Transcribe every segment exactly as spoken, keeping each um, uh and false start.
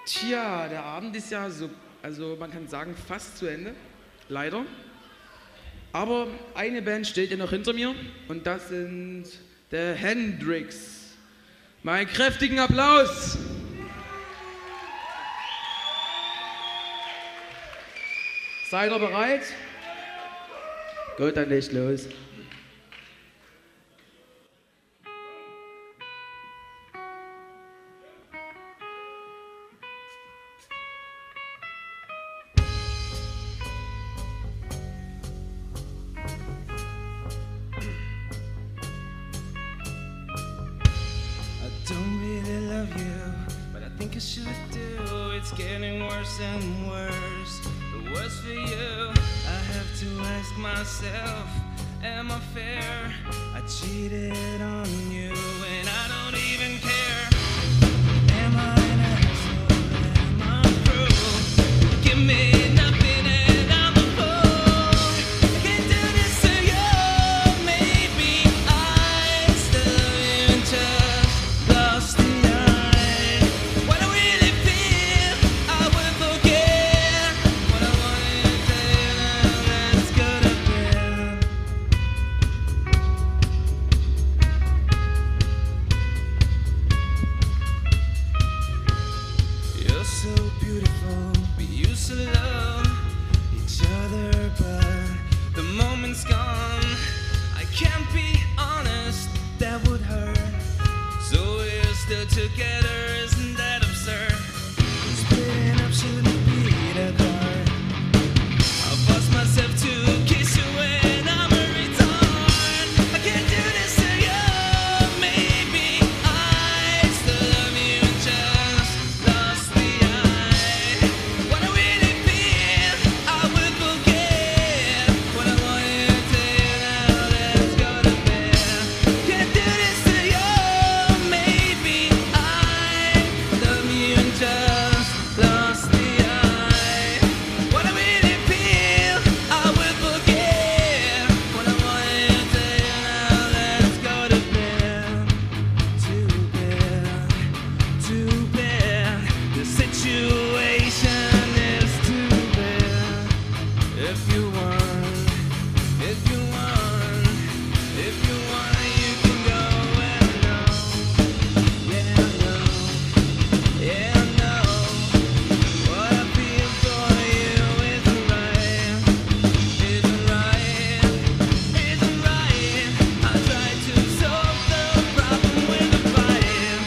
Tja, der Abend ist ja so, also man kann sagen, fast zu Ende. Leider. Aber eine Band steht ja noch hinter mir und das sind The Hendrix. Mal einen kräftigen Applaus! Seid ihr bereit? Gut, dann legt los. Don't really love you, but I think I should do. It's getting worse and worse, the worse for you. I have to ask myself, am I fair? I cheated on you and I don't even care. Am I an asshole? Am I cruel? Give me nothing and I'm a fool. I can't do this to you. Maybe I still love you and just lost the eye. What I really feel, I will forget. What I wanted to tell you now, let's go to bed. You're so beautiful, we used to love each other, but the moment's gone. I can't be honest, that would hurt. So we're still together, isn't that absurd? Splitting up shouldn't be the card. I'll force myself to kiss you when I'm a retard. I can't do this to you. Maybe I still love you and just lost the eye. What I really feel, I will forget. What I wanted to tell you now, let's go to bed. Can't do this to you. Maybe I love you and just lost the eye. What I really feel, I will forget. What I wanted to tell you now, let's go to bed. Too bad, too bad. The situation is too bad. If you want, if you want, if you want, you can go and know. Yeah, I know, yeah, I know. What I feel for you isn't right, isn't right, isn't right. I try to solve the problem with a fight.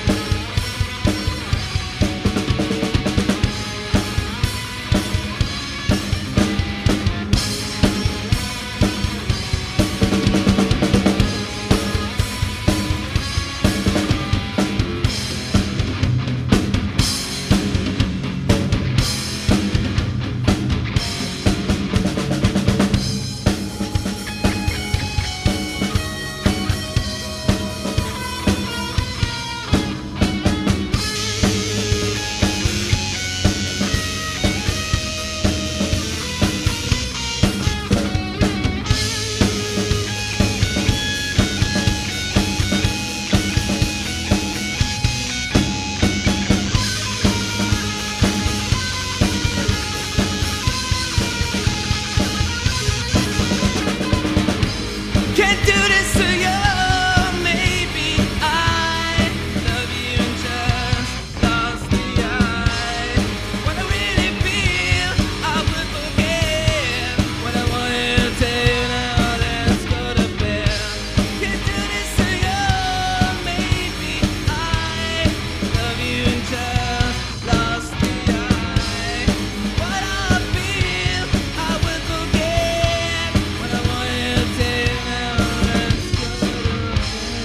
Can't do this to you. Maybe I love you and just lost the eye. What I really feel, I will forget. What I wanted to tell you now, let's go to bed. Can't do this to you. Maybe I love you and just lost the eye. What I feel, I will forget. What I wanted to tell you now, let's go to bed.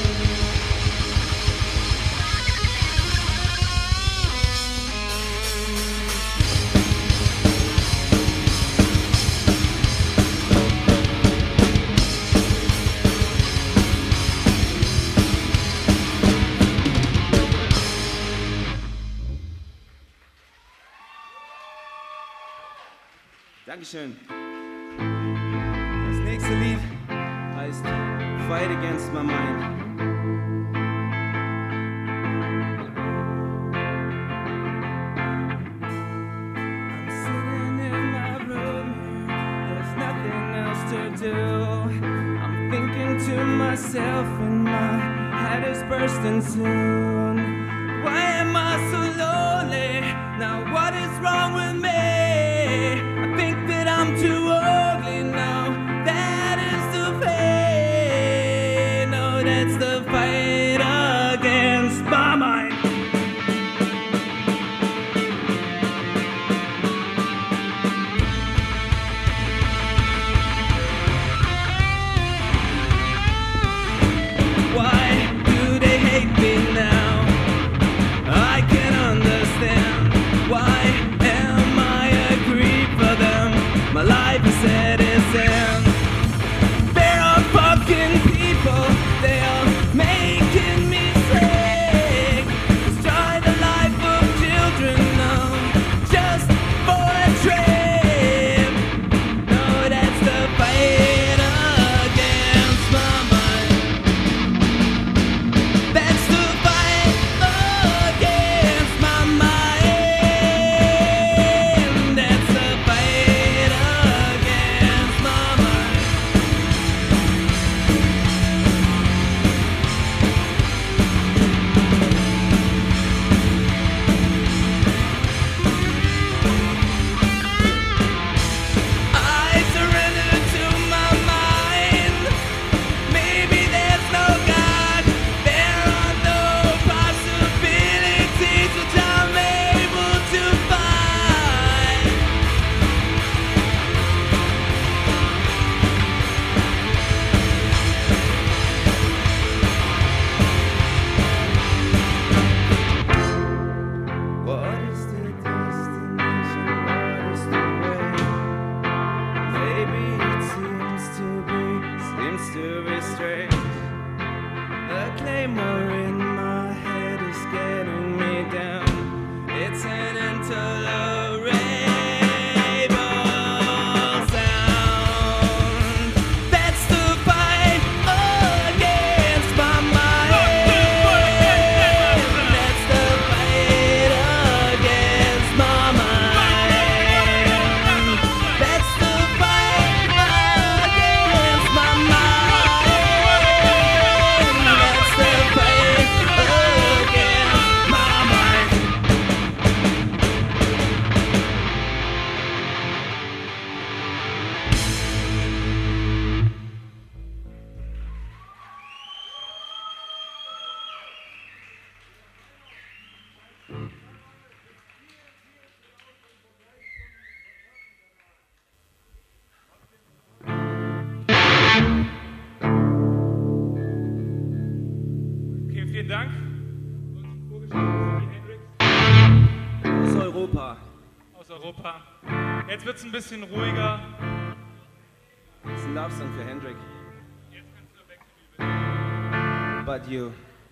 Dankeschön. Das nächste Lied heißt Fight Against My Mind. do? I'm thinking to myself and my head is bursting soon. Why am I so lonely? Now what is wrong with me? I think that I'm too ugly now. That is the pain. No, that's the fight against my mind. Why do they hate me now? I can't understand. Why am I a creep for them? My life is at its end. There are fucking people, they are making me sick. Destroy the life of children now, just for a trip. No, that's the fight against my mind. That's the fight against my mind. That's the fight against my mind. I surrender to my mind. Maybe there's no God. There are no possibilities which I'm able to find. What is the destination? What is the way? Maybe it seems to be, seems to be strange. The claymore in my head is getting me down. It's an intolerable sound. That's the fight against my mind. That's the fight against my mind. That's the fight against my mind. That's the fight against my mind. Okay, vielen Dank. Aus Europa. Aus Europa. Jetzt wird es ein bisschen ruhiger. Das ist ein Love-Song für Hendrik. Jetzt kannst du wechseln. But you.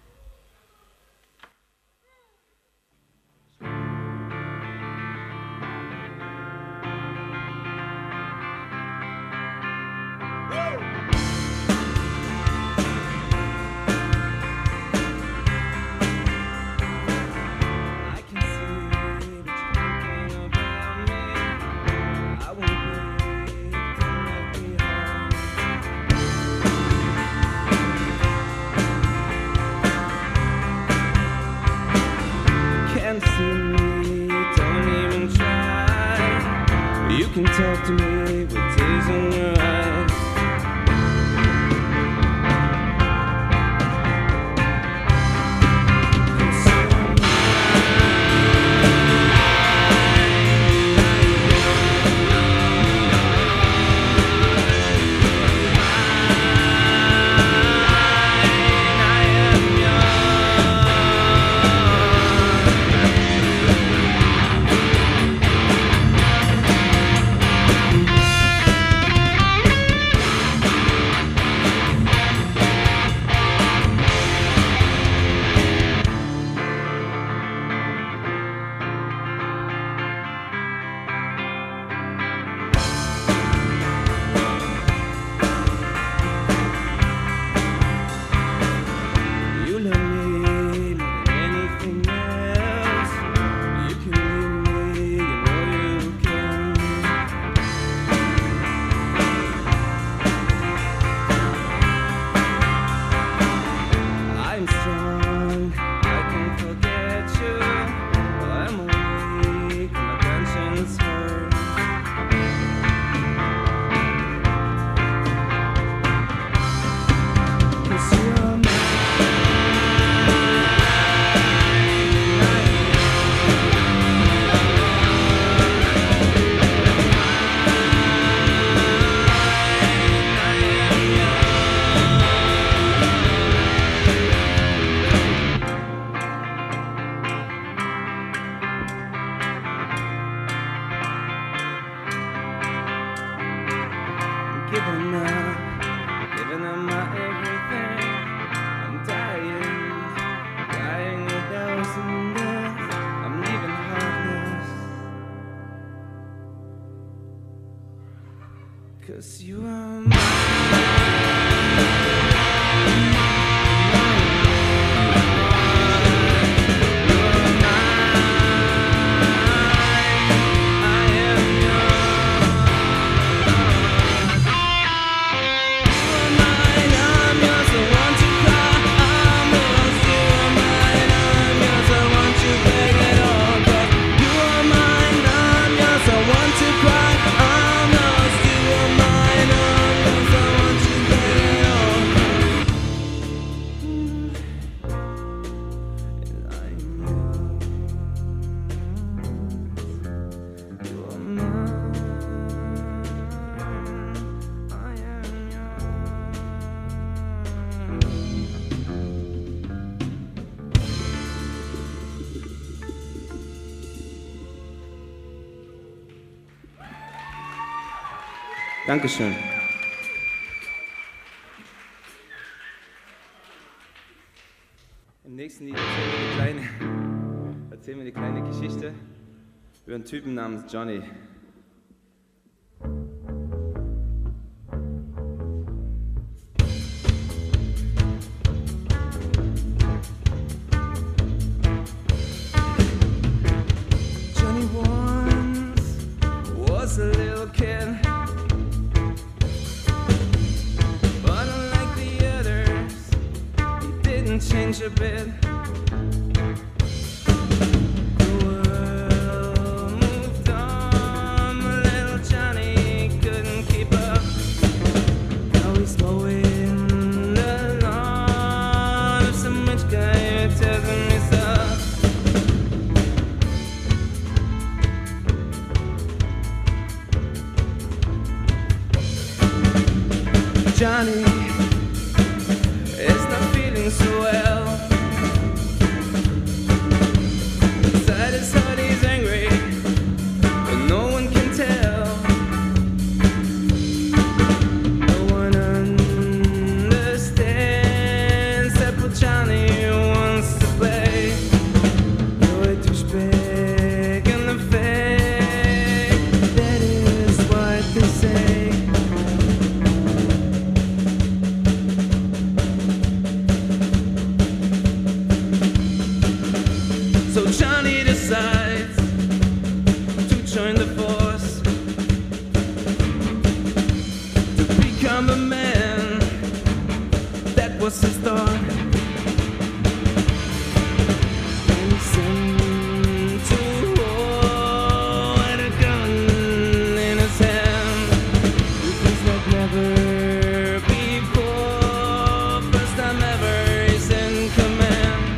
I can see that you're thinking about me. I won't wait till left behind. Can't see me, don't even try. You can talk to me with tears in your eyes. 'cause you are mine. Dankeschön. Im nächsten Lied erzählen wir eine kleine, erzählen wir eine kleine Geschichte über einen Typen namens Johnny. Johnny once was a little kid. Change a bit. The world moved on, but little Johnny couldn't keep up. Now he's mowing the lawn of some rich guy who tells him he's up. Johnny so well. Inside his heart he's angry, but no one can tell. No one understands that what Johnny wants to play. You're a douchebag and the fake, that is what they say. So Johnny decides to join the force, to become a man. That was his thought. And he sent to war with a gun in his hand. It feels like never before. First time ever he's in command.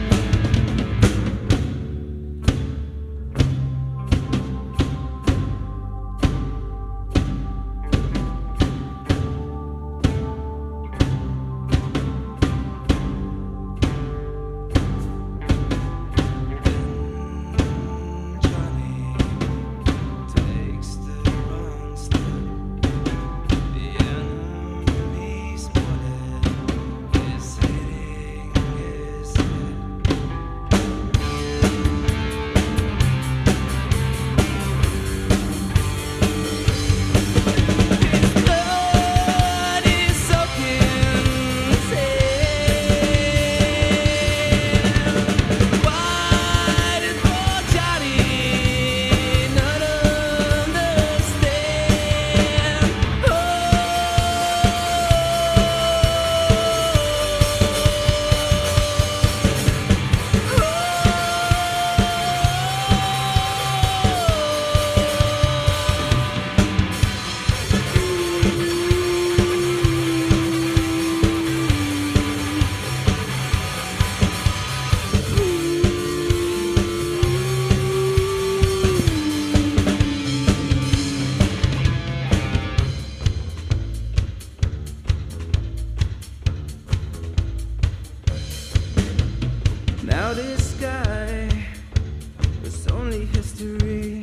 Now this guy was only history.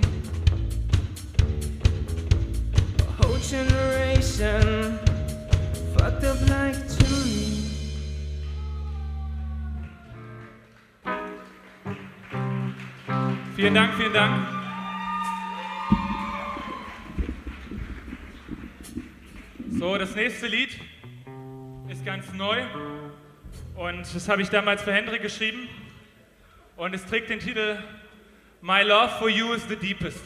A whole generation fucked up like Johnny. Vielen Dank, vielen Dank. So, das nächste Lied ist ganz neu und das habe ich damals für Hendrik geschrieben und es trägt den Titel My Love for You is the Deepest.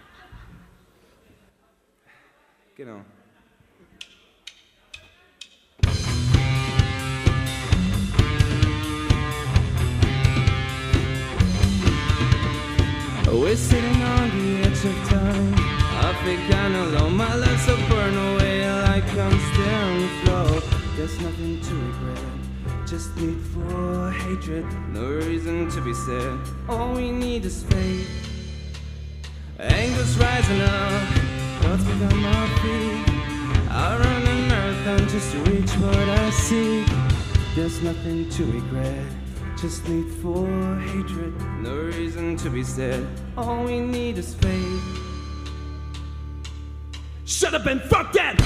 Genau. We're sitting on the edge of time. I feel kinda alone. My life so burn away like I'm still on the floor. There's nothing to regret, just need for hatred. No reason to be sad. All we need is faith. Anger's rising up, thoughts become my feet. I run a marathon just to reach what I see. There's nothing to regret, just need for hatred. No reason to be sad. All we need is faith. Shut up and fuck that!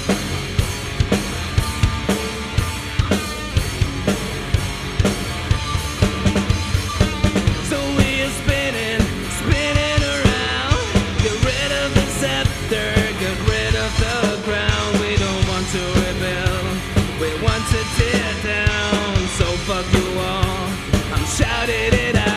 So we're spinning, spinning around. Get rid of the scepter, get rid of the crown. We don't want to rebel, we want to tear down. So fuck you all, I'm shouting it out.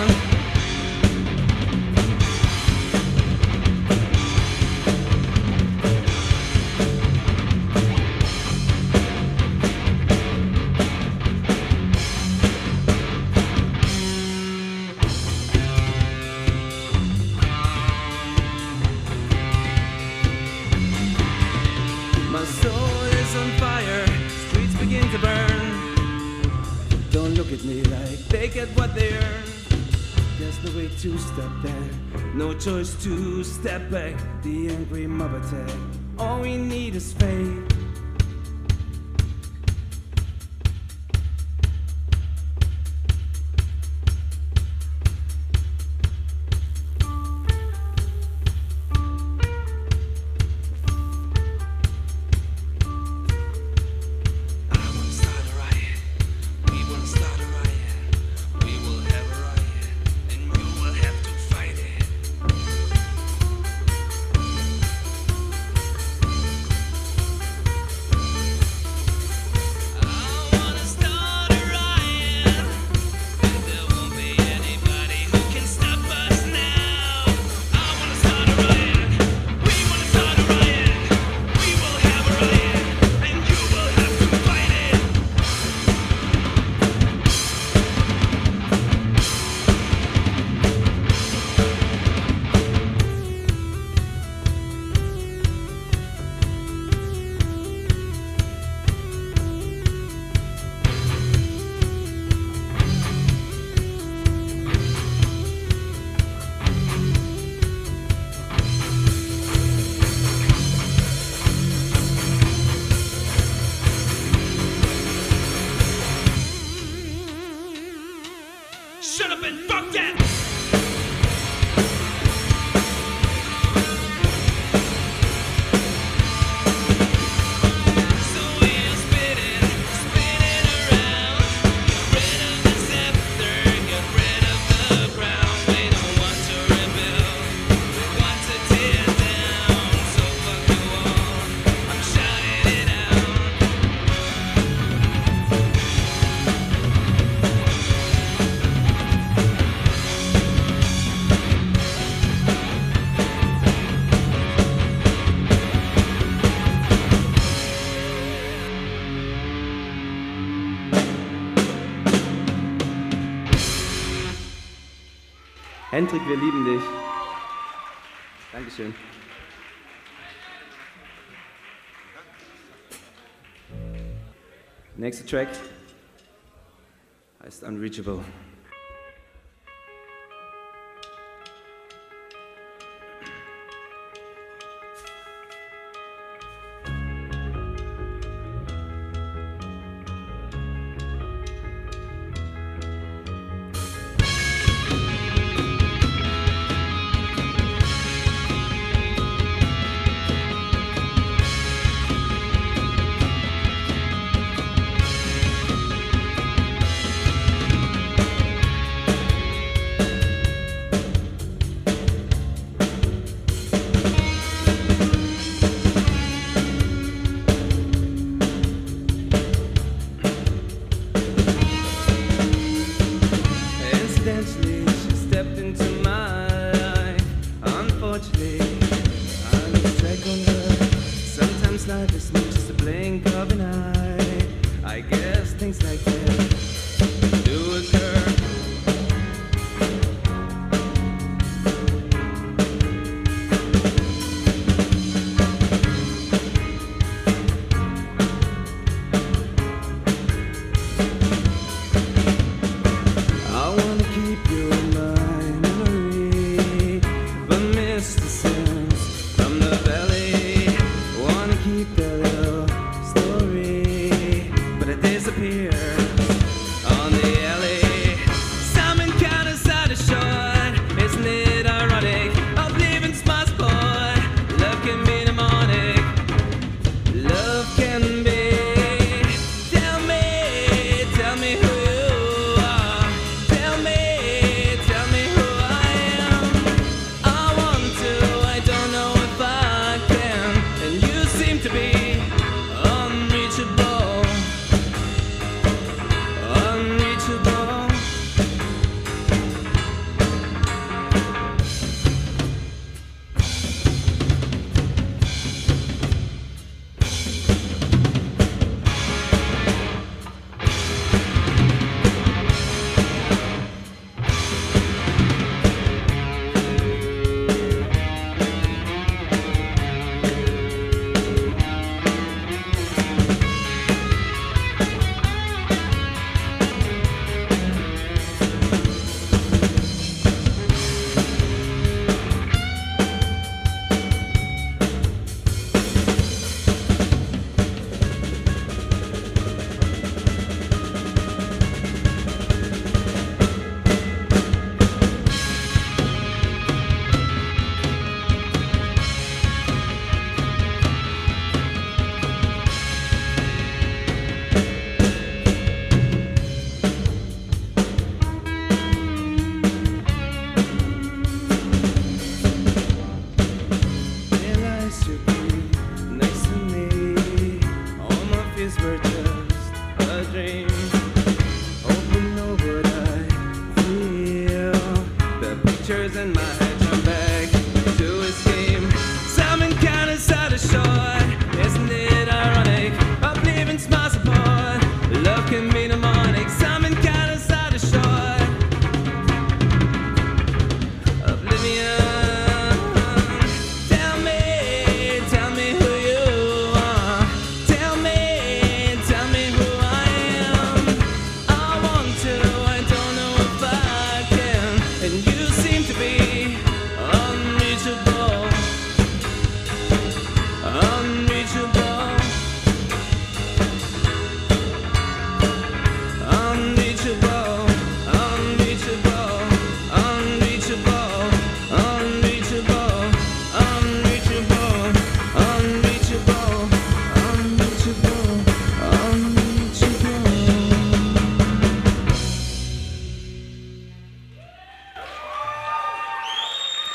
My soul is on fire, streets begin to burn. Don't look at me like they get what they earn. There's no way to stop that, no choice to step back. The angry mob attack, all we need is faith. Shut up and fuck that! Hendrik, wir lieben dich. Dankeschön. Nächster Track heißt Unreachable.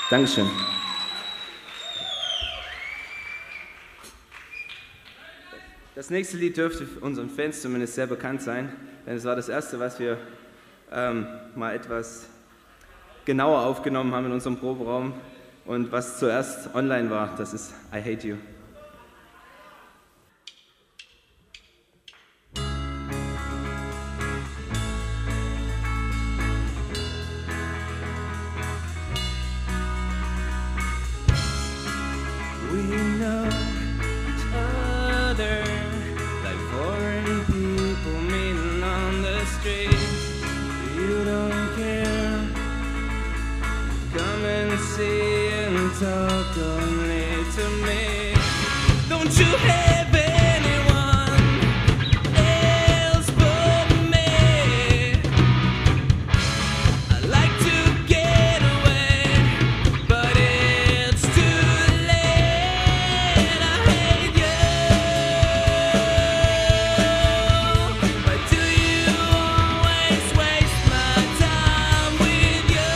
Dankeschön. Das nächste Lied dürfte unseren Fans zumindest sehr bekannt sein, denn es war das erste, was wir ähm, mal etwas genauer aufgenommen haben in unserem Proberaum und was zuerst online war. Das ist I Hate You. Talk only to me. Don't you have anyone else but me? I like to get away, but it's too late. I hate you. Why do you always waste my time with you?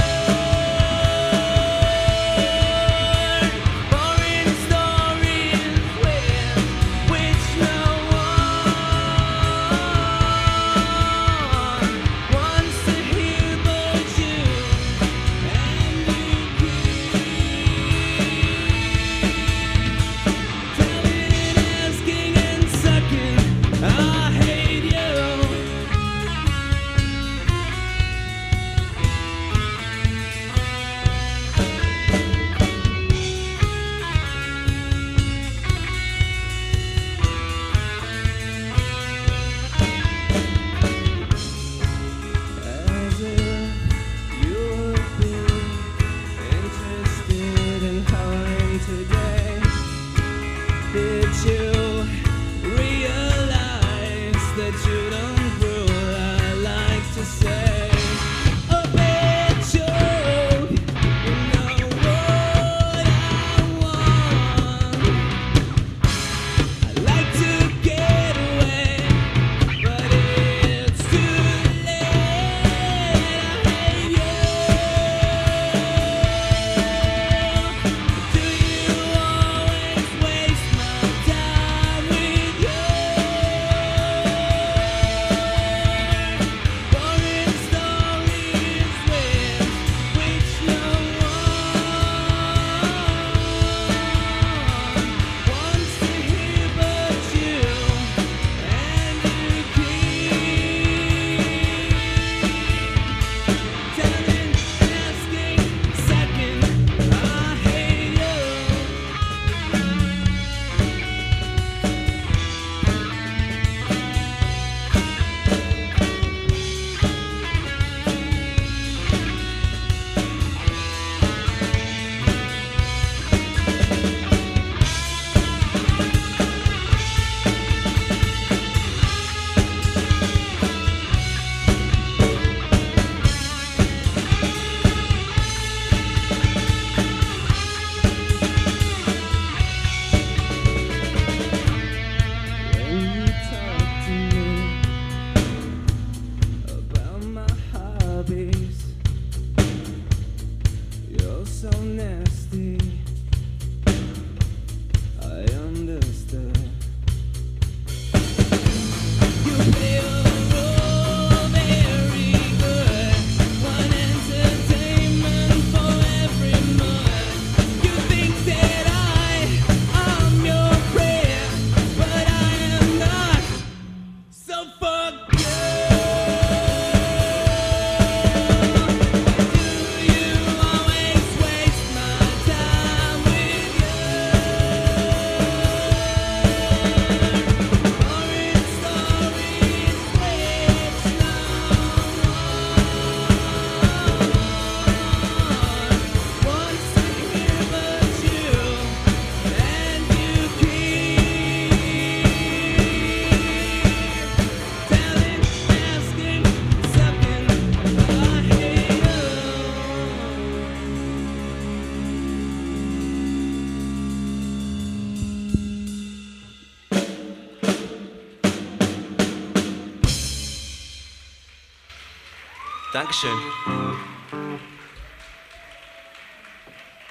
Dankeschön.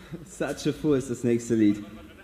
Such a Fool ist das nächste Lied.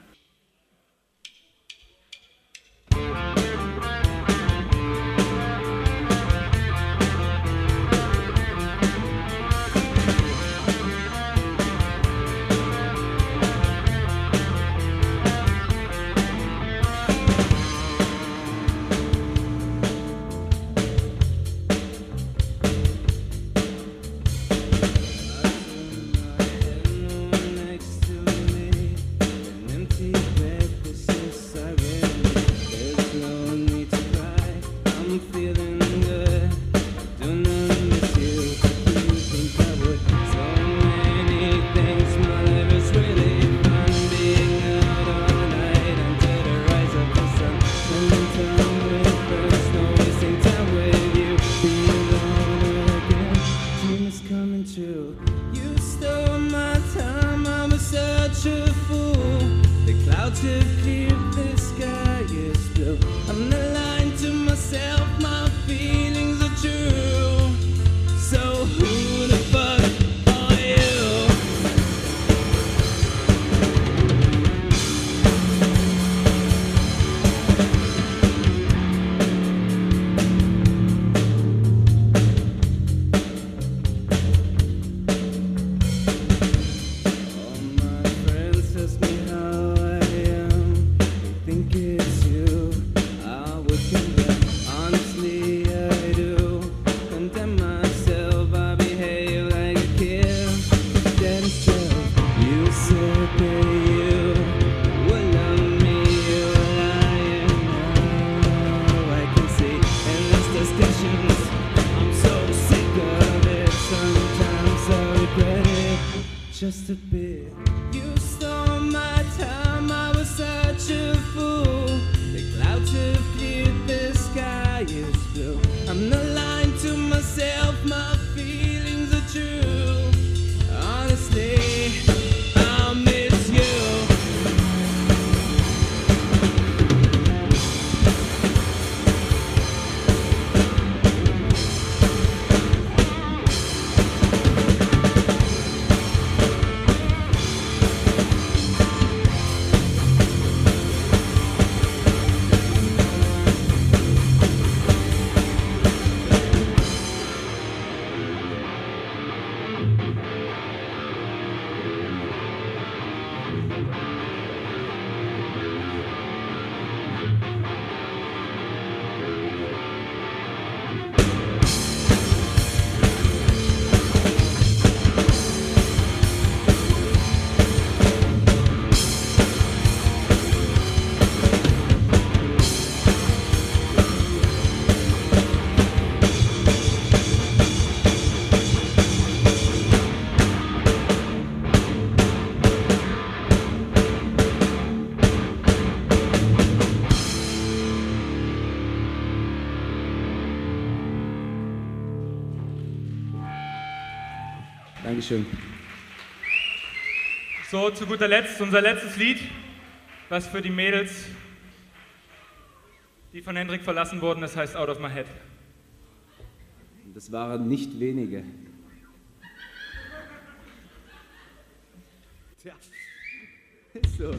Just a bit. You stole my time, I was such a fool. The clouds have cleared, the sky is blue. I'm not lying to myself, my feelings are true. Honestly, I'll miss you. Dankeschön. So, zu guter Letzt unser letztes Lied, was für die Mädels, die von Hendrik verlassen wurden, das heißt Out of My Head. Das waren nicht wenige. Tja, ist so.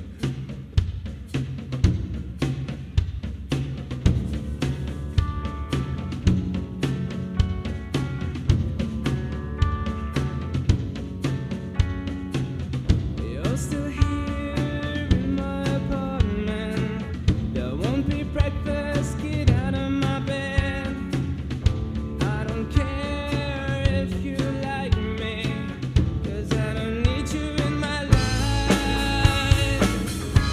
Still here in my apartment. There won't be breakfast, get out of my bed. I don't care if you like me, 'cause I don't need you in my life.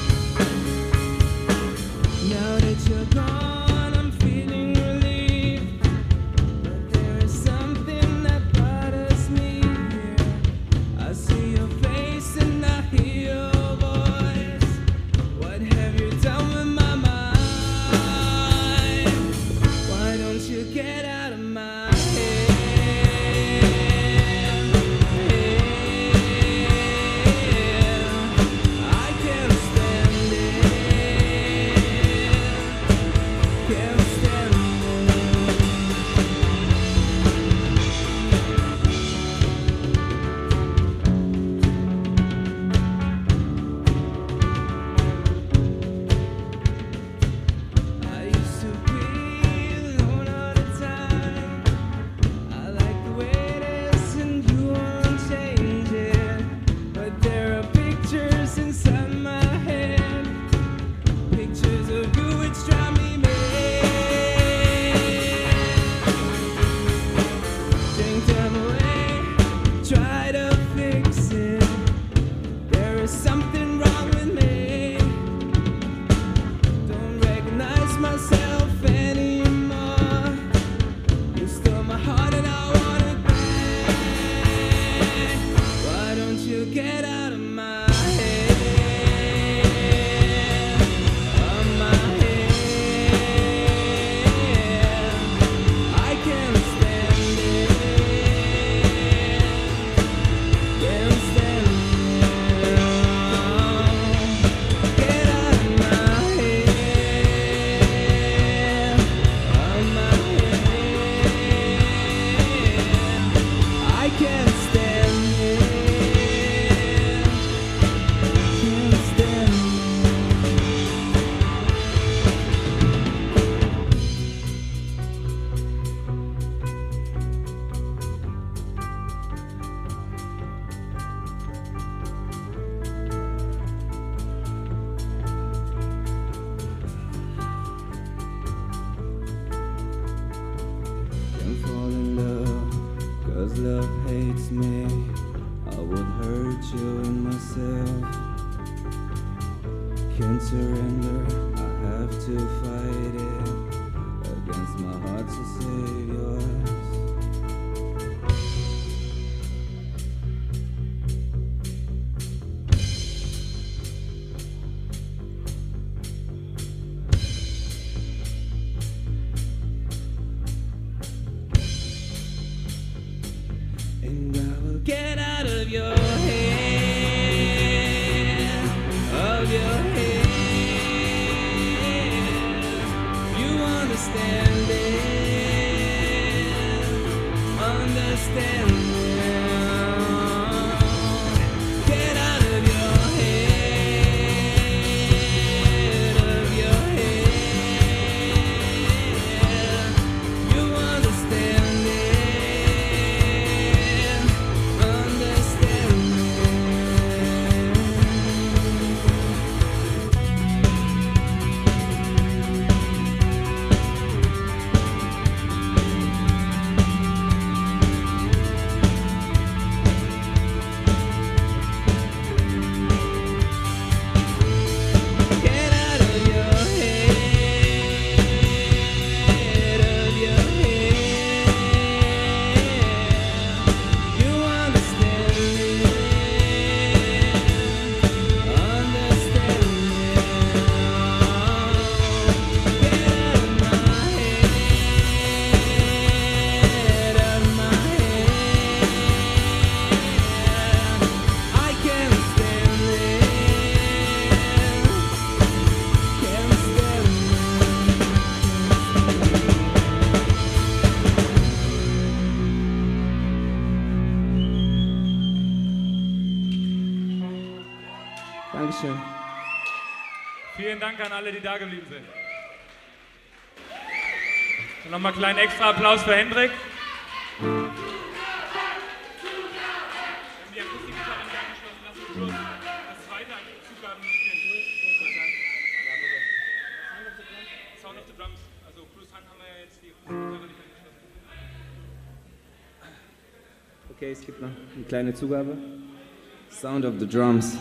Why don't you get out of my head? Of my head. I can't stand it. Can't stand it. Get out of my head. Of my head. I can't stand it. Can't stand it. Can't fall in love, cause love hates me. I would hurt you and myself. Can't surrender, I have to fight it against my heart to save yours. And I will get out of your head, of your head. You understand it, understand it. Get out of your head, of your head. You understand it. Understand Get out of your head, of your head. You understand it, understand it. Get out of my head, of my head. I can't stand it, can't stand it. Dankeschön. Vielen Dank an alle, die da geblieben sind. Und nochmal einen kleinen extra Applaus für Hendrik. Wir haben die Akustikgitarre nicht angeschlossen, lass uns bloß das zweite Zugaben spielen. Sound of the Drums. Also plus Hand haben wir ja jetzt die Akustikgitarre nicht angeschlossen. Okay, es gibt noch eine kleine Zugabe. Sound of the Drums.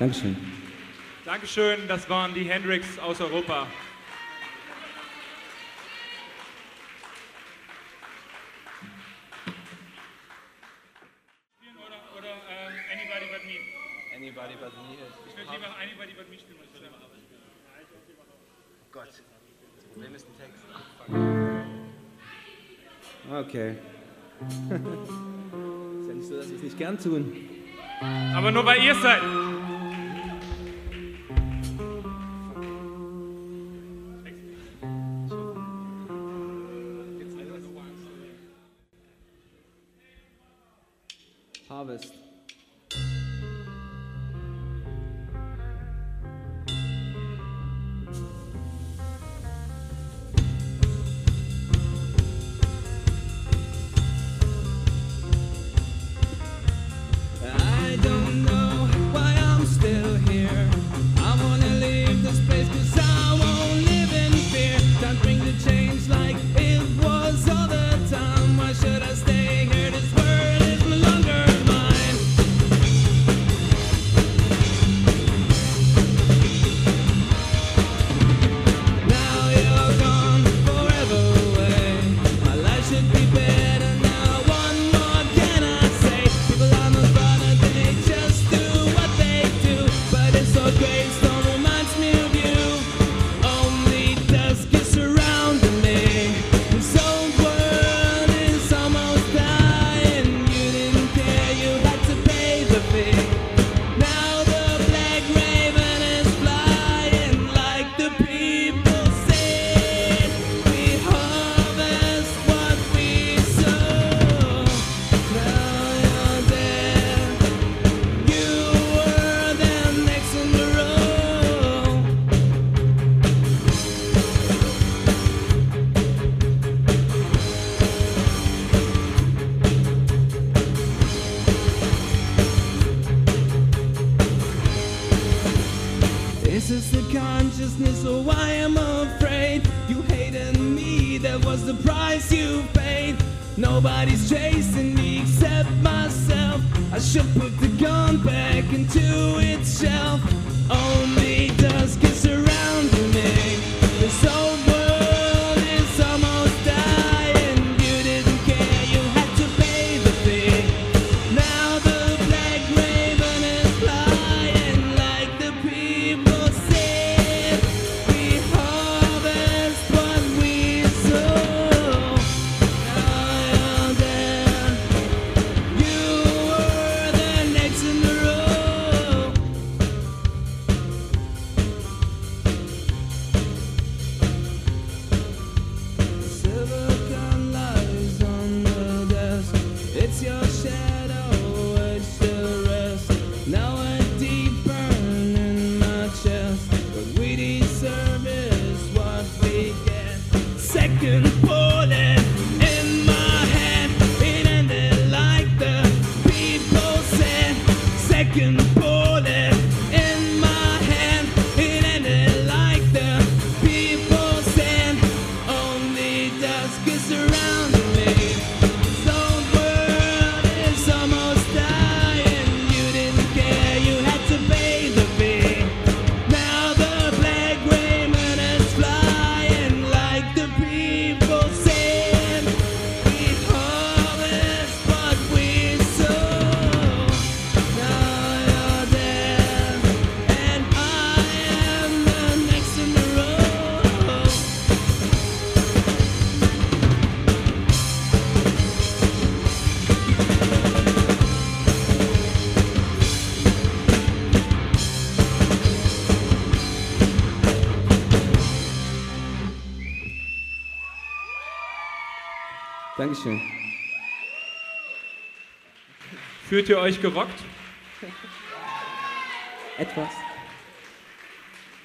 Dankeschön. Dankeschön, das waren die Hendrix aus Europa. Oder, oder ähm, Anybody But Me. Anybody but me. Ich würde lieber Anybody But Me spielen. Oh Gott, das Problem ist ein Text. Okay. Ist ja nicht so, dass wir es nicht gern tun. Aber nur weil ihr es seid. Harvest. I don't know why I'm still here. I wanna leave this place 'cause I won't live in fear. Can't bring the change like it was all the time. Why should I stay here? This world is no longer mine. Now you're gone, forever away. My life should be better now. One more can I say? People are not bothered, they just do what they do. But it's so great, storm reminds me of you. Only dusk is surrounding me. This old world is almost dying. You didn't care, you had to pay the fee. Now the black raven is flying like the people said. We harvest what we sow. Now you're dead. You were there next in the row. This is the consciousness of why I'm afraid. You hated me, that was the price you paid. Nobody's chasing me except myself. I should put the gun back into its shelf. Only dusk is surrounding me. This old world is almost dying. You didn't care, you had to pay the fee. Now the black raven is flying like the people said. We harvest what we sow. Now you're there. You were there next in the row. Silver gun lies on the desk. It's your shadow, it's the rest. Now a deep burn in my chest. What we deserve is what we get. Second bullet in my hand. It ended like the people said. Second bullet in my hand. It ended like the people said. Only dusk is surrounding me. This old world is almost dying. You didn't care, you had to pay the fee. Now the black raven is flying like the people said. We harvest what we sow. Now you're there, and I am the next in the row. Dankeschön. Fühlt ihr euch gerockt? Etwas.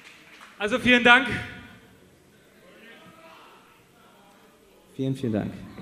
Also vielen Dank. Vielen, vielen Dank.